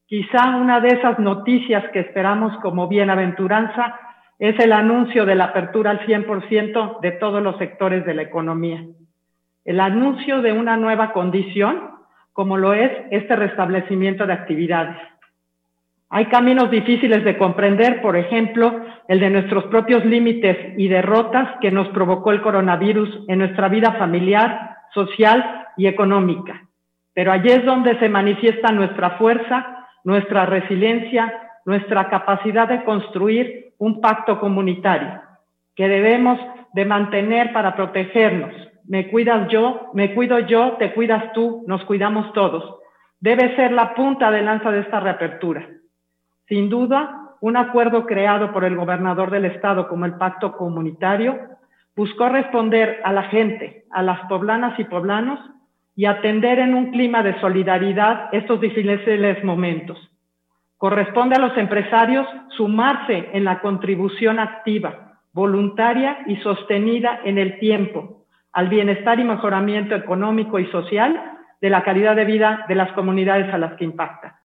Quizá una de esas noticias que esperamos como bienaventuranza es el anuncio de la apertura al 100% de todos los sectores de la economía. El anuncio de una nueva condición, como lo es este restablecimiento de actividades. Hay caminos difíciles de comprender, por ejemplo, el de nuestros propios límites y derrotas que nos provocó el coronavirus en nuestra vida familiar, social y económica. Pero allí es donde se manifiesta nuestra fuerza, nuestra resiliencia, nuestra capacidad de construir un pacto comunitario que debemos de mantener para protegernos. Me cuido yo, te cuidas tú, nos cuidamos todos. Debe ser la punta de lanza de esta reapertura. Sin duda, un acuerdo creado por el gobernador del estado como el Pacto Comunitario buscó responder a la gente, a las poblanas y poblanos, y atender en un clima de solidaridad estos difíciles momentos. Corresponde a los empresarios sumarse en la contribución activa, voluntaria y sostenida en el tiempo, al bienestar y mejoramiento económico y social de la calidad de vida de las comunidades a las que impacta.